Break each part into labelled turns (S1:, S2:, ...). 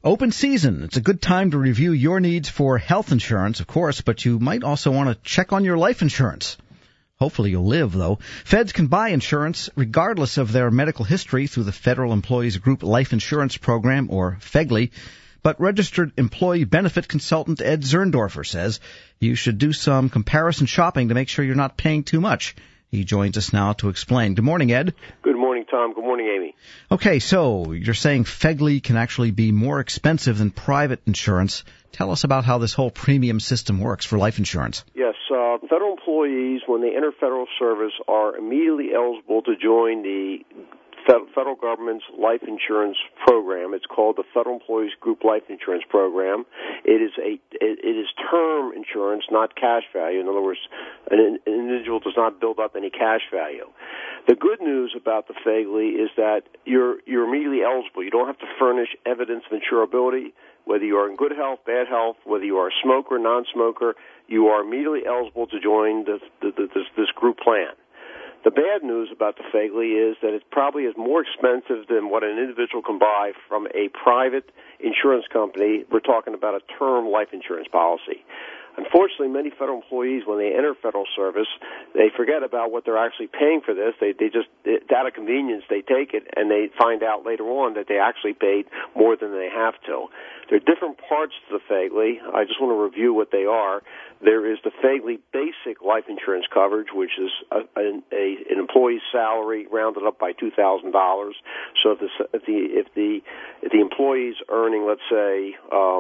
S1: Open season. It's a good time to review your needs for health insurance, of course, but you might also want to check on your life insurance. Hopefully you'll live, though. Feds can buy insurance regardless of their medical history through the Federal Employees Group Life Insurance Program, or FEGLI. But registered employee benefit consultant Ed Zerndorfer says you should do some comparison shopping to make sure you're not paying too much. He joins us now to explain. Good morning, Ed.
S2: Good morning, Tom. Good morning, Amy.
S1: Okay, so you're saying FEGLI can actually be more expensive than private insurance. Tell us about how this whole premium system works for life insurance.
S2: Yes, federal employees, when they enter federal service, are immediately eligible to join the federal government's life insurance program. It's called the Federal Employees Group Life Insurance Program. It is term insurance, not cash value. In other words, an individual does not build up any cash value. The good news about the FEGLI is that you're immediately eligible. You don't have to furnish evidence of insurability. Whether you are in good health, bad health, whether you are a smoker, non-smoker, you are immediately eligible to join this group plan. The bad news about the FEGLI is that it probably is more expensive than what an individual can buy from a private insurance company. We're talking about a term life insurance policy. Unfortunately, many federal employees, when they enter federal service, they forget about what they're actually paying for this. They just, out of convenience, they take it, and they find out later on that they actually paid more than they have to. There are different parts to the FEGLI. I just want to review what they are. There is the FEGLI basic life insurance coverage, which is an employee's salary rounded up by $2,000. So if the employee's earning, let's say,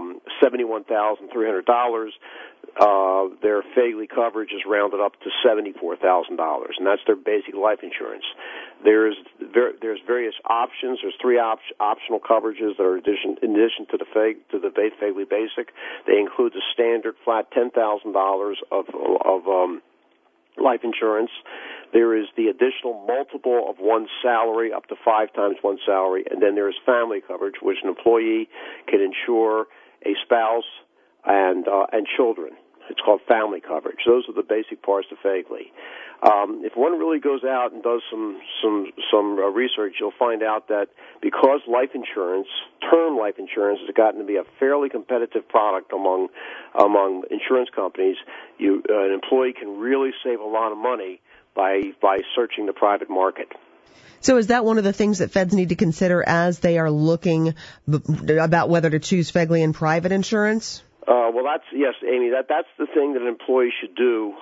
S2: $71,300, their FEGLI coverage is rounded up to $74,000, and that's their basic life insurance. There's various options. There's three optional coverages that are in addition to the FEGLI basic. They include the standard flat $10,000 of life insurance. There is the additional multiple of one's salary, up to 5 times one's salary, and then there is family coverage, which an employee can insure a spouse and children. It's called family coverage. Those are the basic parts of FEGLI. If one really goes out and does some research, you'll find out that because life insurance, term life insurance, has gotten to be a fairly competitive product among insurance companies, an employee can really save a lot of money by searching the private market.
S3: So is that one of the things that feds need to consider as they are looking about whether to choose FEGLI and private insurance?
S2: Well, yes, Amy. That's the thing that an employee should do.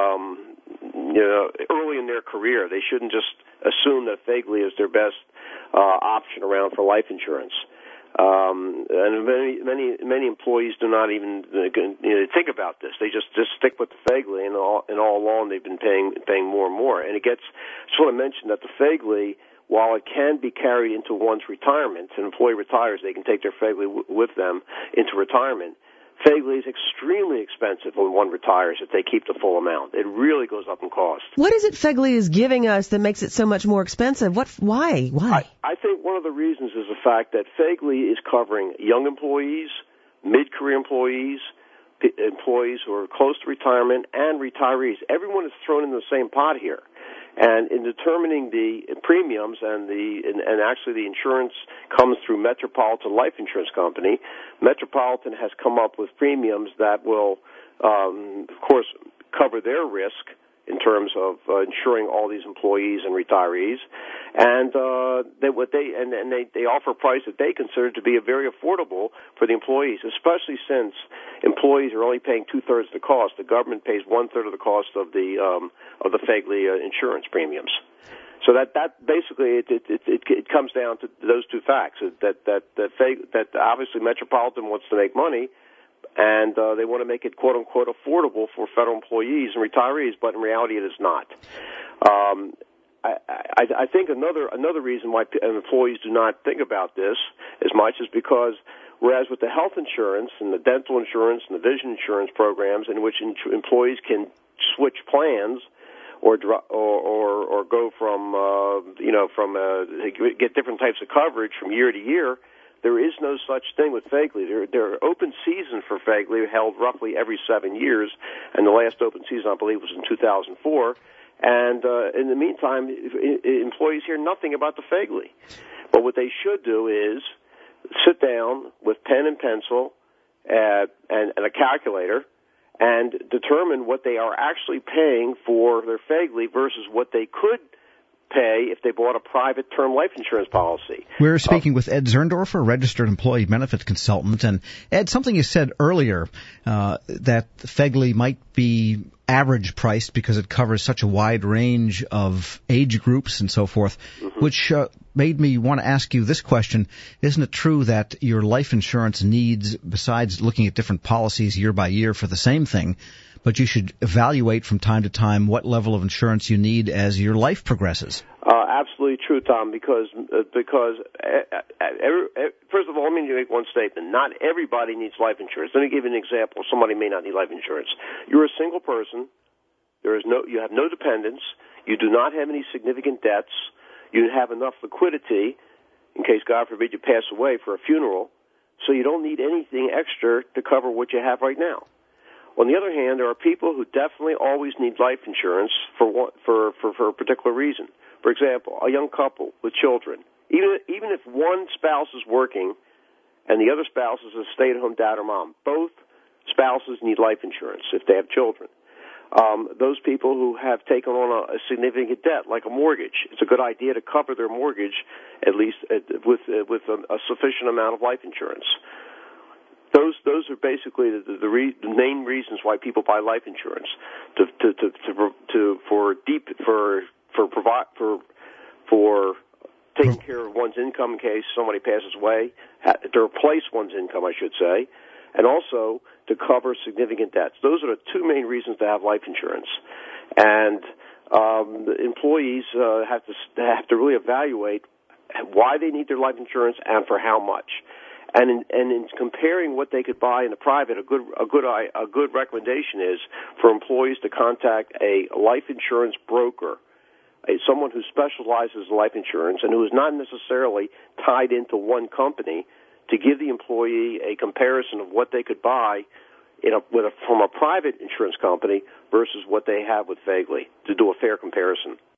S2: Early in their career, they shouldn't just assume that FEGLI is their best option around for life insurance. And many employees do not even think about this. They just stick with the FEGLI, and all along they've been paying more and more. And just want to mention that the FEGLI, while it can be carried into one's retirement, an employee retires, they can take their FEGLI with them into retirement. FEGLI is extremely expensive when one retires if they keep the full amount. It really goes up in cost.
S3: What is it FEGLI is giving us that makes it so much more expensive? Why?
S2: I think one of the reasons is the fact that FEGLI is covering young employees, mid-career employees who are close to retirement, and retirees. Everyone is thrown in the same pot here. And in determining the premiums and actually the insurance comes through Metropolitan Life Insurance Company. Metropolitan has come up with premiums that will, of course, cover their risk in terms of insuring all these employees and retirees, and they offer a price that they consider to be very affordable for the employees, especially since employees are only paying 2/3 the cost. The government pays 1/3 of the cost of the FEGLI insurance premiums. So that basically it comes down to those two facts: that obviously Metropolitan wants to make money, and they want to make it quote unquote affordable for federal employees and retirees, but in reality it is not. I think another reason why employees do not think about this as much is because whereas with the health insurance and the dental insurance and the vision insurance programs in which employees can switch plans or go from get different types of coverage from year to year, there is no such thing with FEGLI. There are open season for FEGLI held roughly every 7 years, and the last open season, I believe, was in 2004. And in the meantime, employees hear nothing about the FEGLI. But what they should do is sit down with pen and pencil and a calculator and determine what they are actually paying for their FEGLI versus what they could pay if they bought a private term life insurance policy.
S1: We're speaking with Ed Zerndorfer, registered employee benefits consultant. And Ed, something you said earlier, that FEGLI might be average priced because it covers such a wide range of age groups and so forth, which made me want to ask you this question. Isn't it true that your life insurance needs, besides looking at different policies year by year for the same thing, but you should evaluate from time to time what level of insurance you need as your life progresses?
S2: Absolutely true, Tom, because first of all, let me make one statement. Not everybody needs life insurance. Let me give you an example. Somebody may not need life insurance. You're a single person. You have no dependents. You do not have any significant debts. You have enough liquidity in case, God forbid, you pass away for a funeral. So you don't need anything extra to cover what you have right now. On the other hand, there are people who definitely always need life insurance for a particular reason. For example, a young couple with children. Even if one spouse is working and the other spouse is a stay-at-home dad or mom, both spouses need life insurance if they have children. Those people who have taken on a significant debt, like a mortgage, it's a good idea to cover their mortgage at least with a sufficient amount of life insurance. Those are basically the main reasons why people buy life insurance for taking care of one's income in case somebody passes away, to replace one's income, I should say, and also to cover significant debts. Those are the two main reasons to have life insurance. And employees have to really evaluate why they need their life insurance and for how much. And in comparing what they could buy in the private, a good recommendation is for employees to contact a life insurance broker, someone who specializes in life insurance and who is not necessarily tied into one company, to give the employee a comparison of what they could buy from a private insurance company versus what they have with FEGLI, to do a fair comparison.